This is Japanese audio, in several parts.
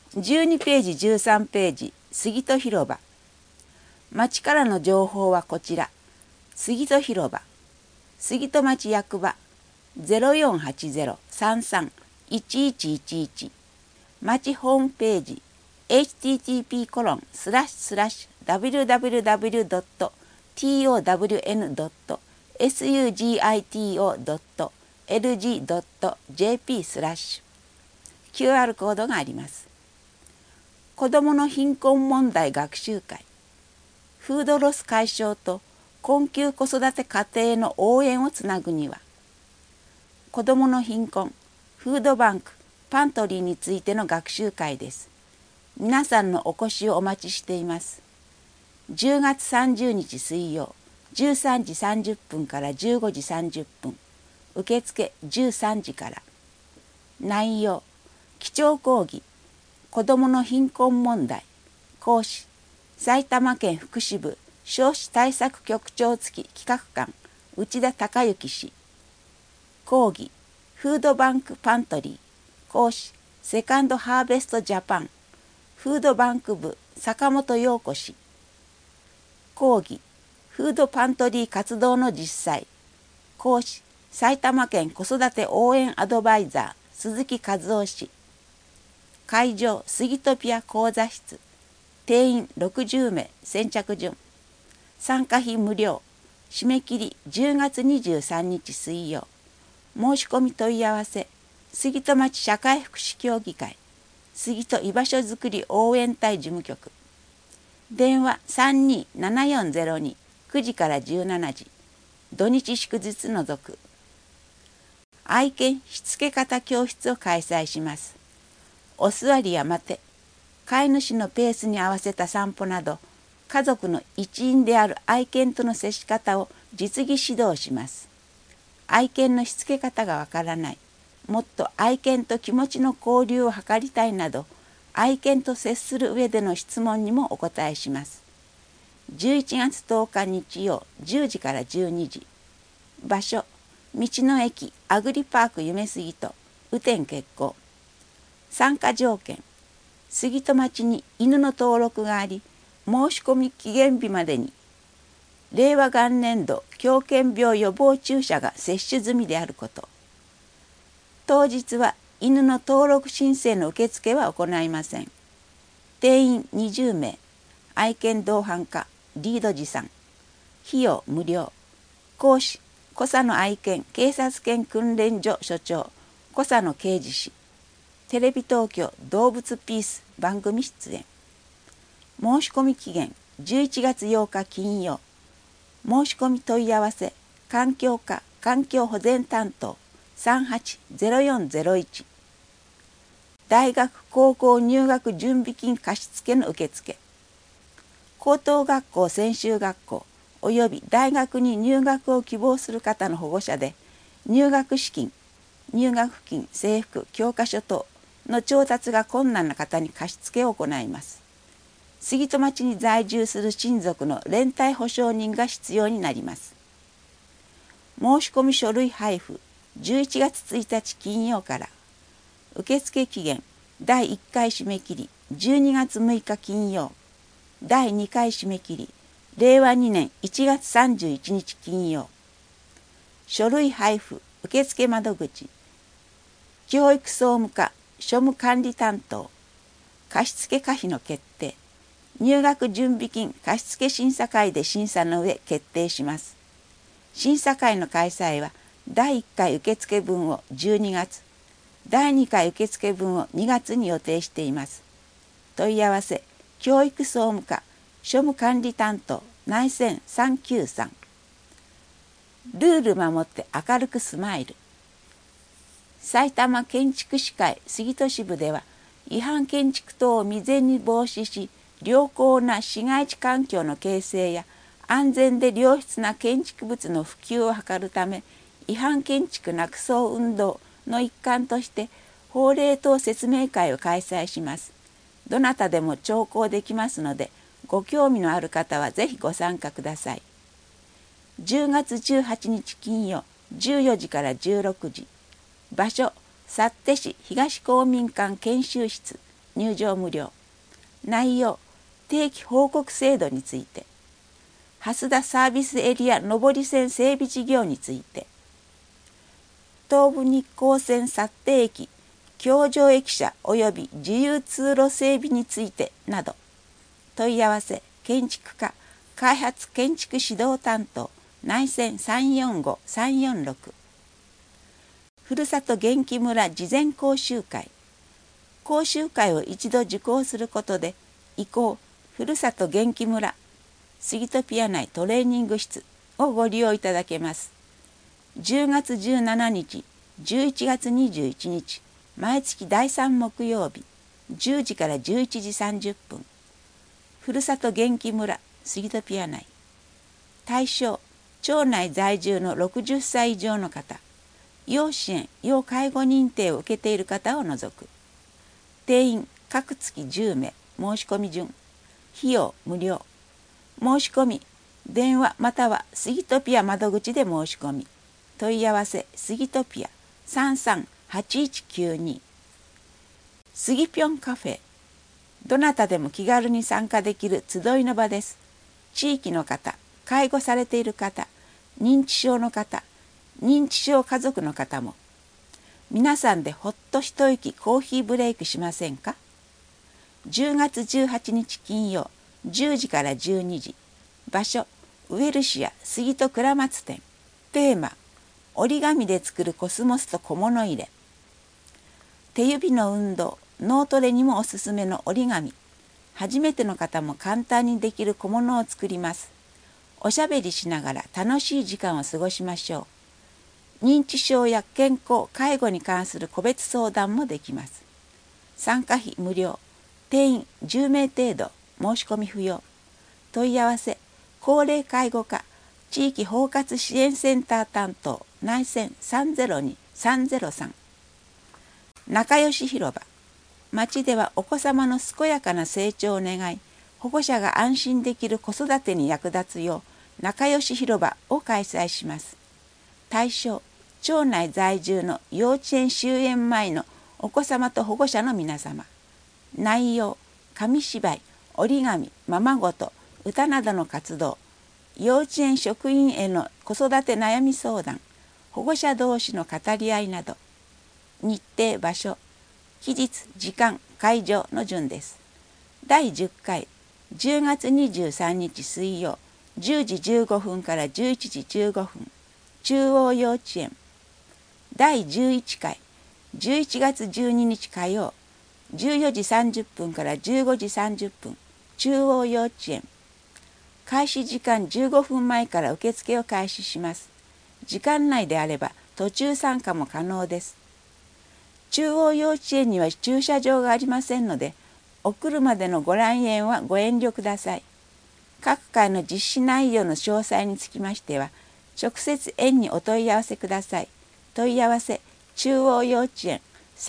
12ページ13ページ杉戸広場。町からの情報はこちら。杉戸広場、杉戸町役場 0480-33-1111。町ホームページ http://www.towndo.sugito.lg.jp/ QR コードがあります。子どもの貧困問題学習会、フードロス解消と困窮子育て家庭の応援をつなぐには、子どもの貧困、フードバンク、パントリーについての学習会です。皆さんのお越しをお待ちしています。10月30日水曜、13時30分から15時30分、受付13時から。内容、基調講義、子どもの貧困問題。講師、埼玉県福祉部少子対策局長付企画官、内田孝之氏。講義、フードバンクパントリー。講師、セカンドハーベストジャパンフードバンク部坂本陽子氏。講義、フードパントリー活動の実際。講師、埼玉県子育て応援アドバイザー鈴木和夫氏。会場、杉戸ピア講座室。定員60名、先着順。参加費無料。締め切り10月23日水曜。申し込み問い合わせ、杉戸町社会福祉協議会杉戸居場所づくり応援隊事務局。電話327402、9時から17時。土日祝日除く。愛犬しつけ方教室を開催します。お座りや待て、飼い主のペースに合わせた散歩など、家族の一員である愛犬との接し方を実技指導します。愛犬のしつけ方がわからない、もっと愛犬と気持ちの交流を図りたいなど、愛犬と接する上での質問にもお答えします。11月10日日曜10時から12時。場所、道の駅アグリパーク夢杉戸、雨天決行。参加条件、杉戸町に犬の登録があり、申し込み期限日までに令和元年度狂犬病予防注射が接種済みであること。当日は犬の登録申請の受付は行いません。定員20名、愛犬同伴かリード持参。費用無料。講師、小佐野愛犬警察犬訓練所所長小佐野啓二氏。テレビ東京動物ピース番組出演。申し込み期限11月8日金曜。申し込み問い合わせ、環境課環境保全担当380401。大学高校入学準備金貸付の受付。高等学校専修学校および大学に入学を希望する方の保護者で、入学資金、入学金、制服、教科書等の調達が困難な方に貸付を行います。杉戸町に在住する親族の連帯保証人が必要になります。申し込み書類配布11月1日金曜から。受付期限第1回締め切り12月6日金曜。第2回締め切り令和2年1月31日金曜。書類配布受付窓口、教育総務課庶務管理担当。貸付可否の決定、入学準備金貸付審査会で審査の上決定します。審査会の開催は第1回受付分を12月、第2回受付分を2月に予定しています。問い合わせ、教育総務課庶務管理担当内線393。ルール守って明るくスマイル。埼玉建築士会杉戸支部では、違反建築等を未然に防止し、良好な市街地環境の形成や安全で良質な建築物の普及を図るため、違反建築なくそう運動の一環として法令等説明会を開催します。どなたでも聴講できますので、ご興味のある方はぜひご参加ください。10月18日金曜14時から16時。場所、幸手市東公民館研修室入場無料。内容、定期報告制度について。蓮田サービスエリア上り線整備事業について。東武日光線幸手駅橋上駅舎及び自由通路整備についてなど。問い合わせ建築課開発建築指導担当内線345-346。ふるさと元気村事前講習会。講習会を一度受講することで移行ふるさと元気村スギトピア内トレーニング室をご利用いただけます。10月17日、11月21日、毎月第3木曜日、10時から11時30分。ふるさと元気村スギトピア内。対象、町内在住の60歳以上の方、要支援・要介護認定を受けている方を除く。定員各月10名、申し込み順。費用無料。申し込み、電話またはスギトピア窓口で申し込み。問い合わせスギトピア338192。スギピョンカフェ。どなたでも気軽に参加できる集いの場です。地域の方、介護されている方、認知症の方、認知症家族の方も。皆さんでほっと一息コーヒーブレイクしませんか。10月18日金曜10時から12時。場所、ウエルシア杉戸倉松店。テーマ、折り紙で作るコスモスと小物入れ。手指の運動、脳トレにもおすすめの折り紙。初めての方も簡単にできる小物を作ります。おしゃべりしながら楽しい時間を過ごしましょう。認知症や健康・介護に関する個別相談もできます。参加費無料。定員10名程度。申し込み不要。問い合わせ高齢介護課地域包括支援センター担当内線302-303。仲良し広場。町ではお子様の健やかな成長を願い、保護者が安心できる子育てに役立つよう仲良し広場を開催します。対象、町内在住の幼稚園終園前のお子様と保護者の皆様。内容、紙芝居、折り紙、ままごと、歌などの活動、幼稚園職員への子育て悩み相談、保護者同士の語り合いなど。日程、場所、期日、時間、会場の順です。第10回、10月23日水曜、10時15分から11時15分、中央幼稚園。第11回、11月12日火曜、14時30分から15時30分、中央幼稚園。開始時間15分前から受付を開始します。時間内であれば途中参加も可能です。中央幼稚園には駐車場がありませんので、お車でのご来園はご遠慮ください。各回の実施内容の詳細につきましては、直接園にお問い合わせください。問い合わせ中央幼稚園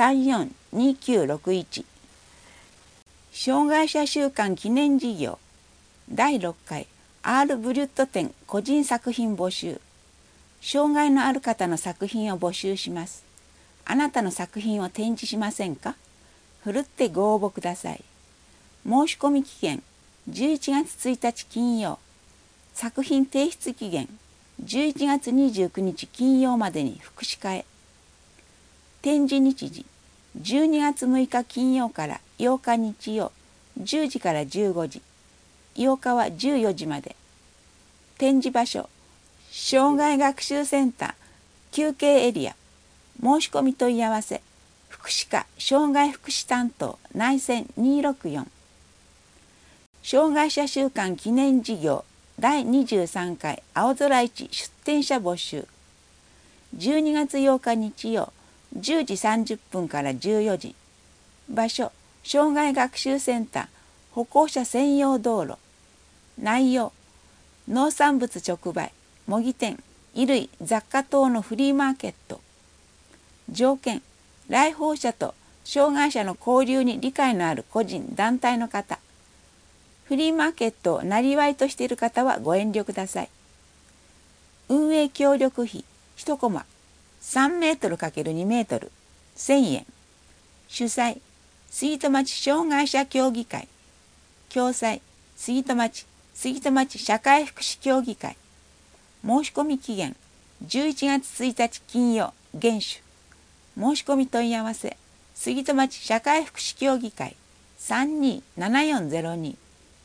342961。障害者週間記念事業第6回 R ブリュット展個人作品募集。障害のある方の作品を募集します。あなたの作品を展示しませんか。ふるってご応募ください。申し込み期限11月1日金曜。作品提出期限11月29日金曜までに福祉課へ。展示日時12月6日金曜から8日日曜10時から15時。8日は14時まで。展示場所障害学習センター休憩エリア。申し込み問い合わせ福祉課障害福祉担当内線264。障害者週間記念事業第23回青空市出展者募集。12月8日日曜10時30分から14時。場所障害学習センター歩行者専用道路。内容農産物直売模擬店衣類雑貨等のフリーマーケット。条件来訪者と障害者の交流に理解のある個人団体の方。フリーマーケットをなりわいとしている方はご遠慮ください。運営協力費1コマ3メートル ×2 メートル1000円。主催杉戸町障害者協議会共催杉戸町社会福祉協議会申し込み期限11月1日金曜厳守申し込み問い合わせ杉戸町社会福祉協議会327402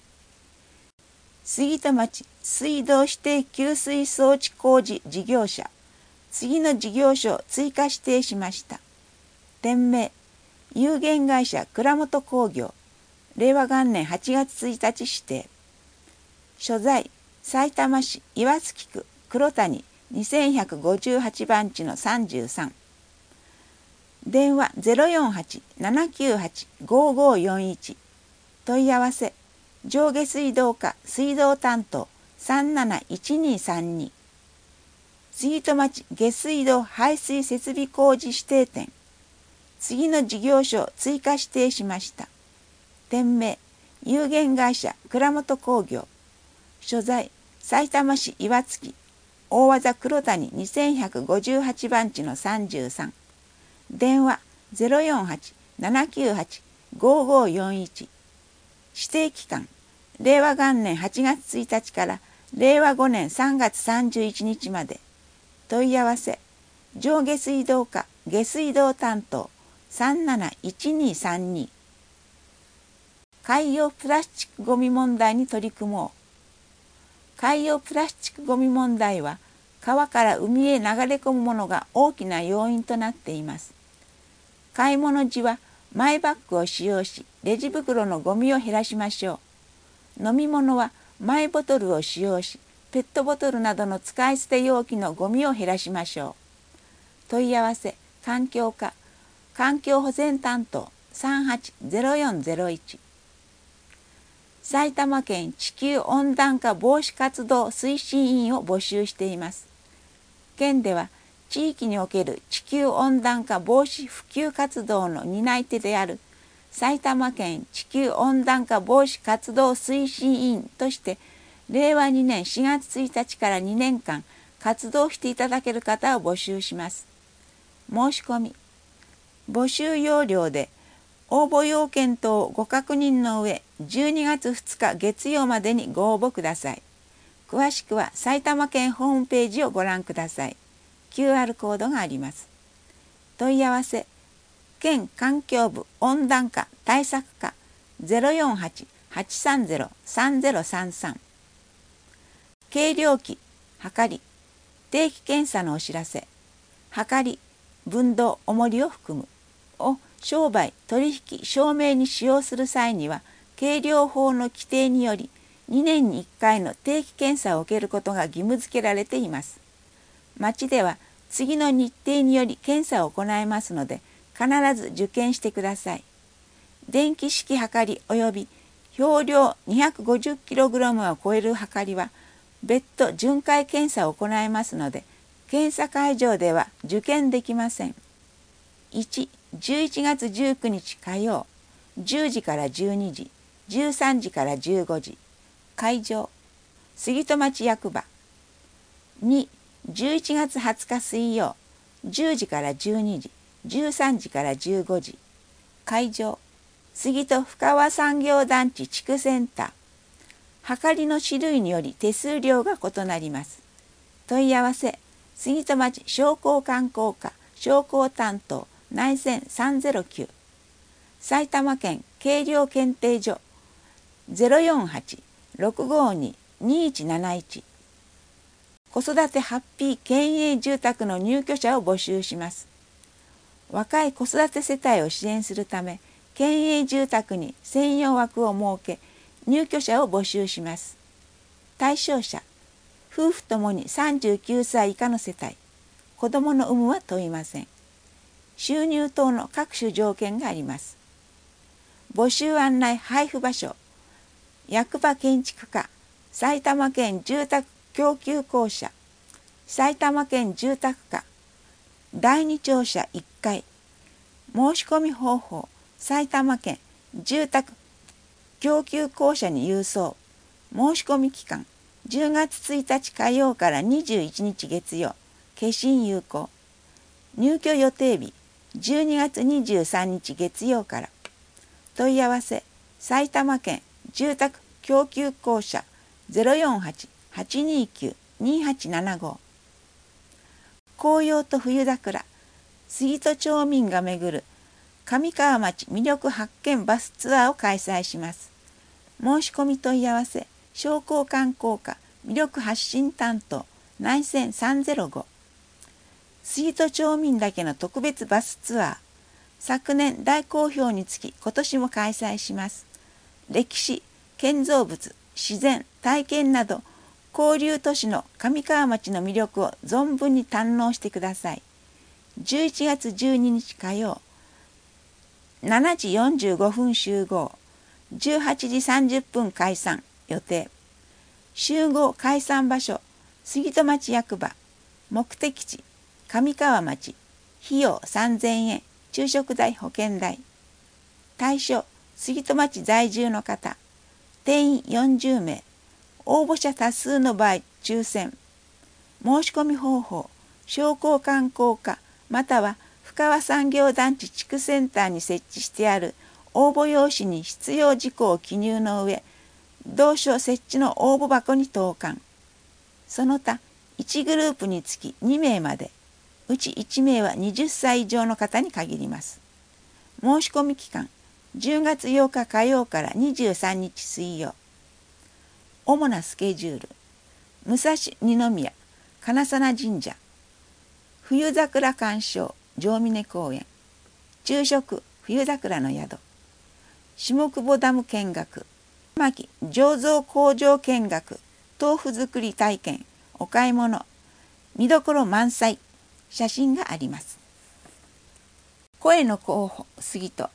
杉戸町水道指定給水装置工事事業者次の事業所を追加指定しました。店名有限会社倉本工業令和元年8月1日指定所在さいたま市岩槻区黒谷2158番地の33電話 048-798-5541 問い合わせ上下水道課水道担当371232杉戸町下水道排水設備工事指定店次の事業所を追加指定しました。店名有限会社倉本工業所在さいたま市岩槻大和田黒谷2158番地の33電話 048-798-5541 指定期間令和元年8月1日から令和5年3月31日まで問い合わせ上下水道課下水道担当371232海洋プラスチックごみ問題に取り組もう。海洋プラスチックごみ問題は川から海へ流れ込むものが大きな要因となっています。買い物時はマイバッグを使用しレジ袋のゴミを減らしましょう。飲み物はマイボトルを使用しペットボトルなどの使い捨て容器のゴミを減らしましょう。問い合わせ環境課環境保全担当380401埼玉県地球温暖化防止活動推進委員を募集しています。県では地域における地球温暖化防止普及活動の担い手である埼玉県地球温暖化防止活動推進委員として令和2年4月1日から2年間活動していただける方を募集します。申し込み募集要領で応募要件等をご確認の上12月2日月曜までにご応募ください。詳しくは埼玉県ホームページをご覧ください。QR コードがあります。問い合わせ県環境部温暖化対策課 048-830-3033 計量器はかり定期検査のお知らせはかり分銅重りを含むを商売取引証明に使用する際には計量法の規定により2年に1回の定期検査を受けることが義務付けられています。町では次の日程により検査を行いますので必ず受検してください。電気式はかり及び表量 250kg を超えるはかりは別途巡回検査を行いますので検査会場では受検できません。1、11月19日火曜10時から12時13時から15時会場杉戸町役場2、11月20日水曜10時から12時13時から15時会場杉戸深川産業団地地区センターはかりの種類により手数料が異なります。問い合わせ杉戸町商工観光課商工担当内線309埼玉県計量検定所 048-652-2171 子育てハッピー県営住宅の入居者を募集します。若い子育て世帯を支援するため県営住宅に専用枠を設け入居者を募集します。対象者夫婦ともに39歳以下の世帯子どもの有無は問いません。収入等の各種条件があります。募集案内配布場所役場建築課埼玉県住宅供給公社埼玉県住宅課第二庁舎1階申し込み方法埼玉県住宅供給公社に郵送申し込み期間10月1日火曜から21日月曜消印有効入居予定日12月23日月曜から問い合わせ埼玉県住宅供給公社 048-829-2875。 紅葉と冬桜、杉戸町民が巡る上川町魅力発見バスツアーを開催します。申し込み問い合わせ商工観光課魅力発信担当内線305。杉戸町民だけの特別バスツアー、昨年大好評につき今年も開催します。歴史、建造物、自然、体験など交流都市の上川町の魅力を存分に堪能してください。11月12日火曜、7時45分集合、18時30分解散予定。集合解散場所、杉戸町役場。目的地、上川町。費用3000円、昼食代保険代。対象、杉戸町在住の方。定員40名。応募者多数の場合抽選。申し込み方法、商工観光課または深川産業団地地区センターに設置してある応募用紙に必要事項を記入の上、同所設置の応募箱に投函。その他1グループにつき2名まで、うち1名は20歳以上の方に限ります。申し込み期間、10月8日火曜から23日水曜。主なスケジュール、武蔵二宮金鑚神社、冬桜鑑賞城峰公園、昼食冬桜の宿、下久保ダム見学、巻醸造工場見学、豆腐作り体験、お買い物、見どころ満載、写真があります。声の候補杉戸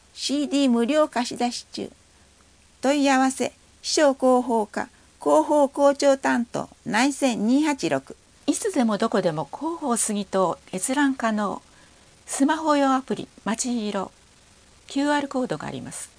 CD 無料貸し出し中。問い合わせ秘書広報課広報校長担当内線286。 いつでもどこでも広報杉戸を閲覧可能。スマホ用アプリまちひろ QR コードがあります。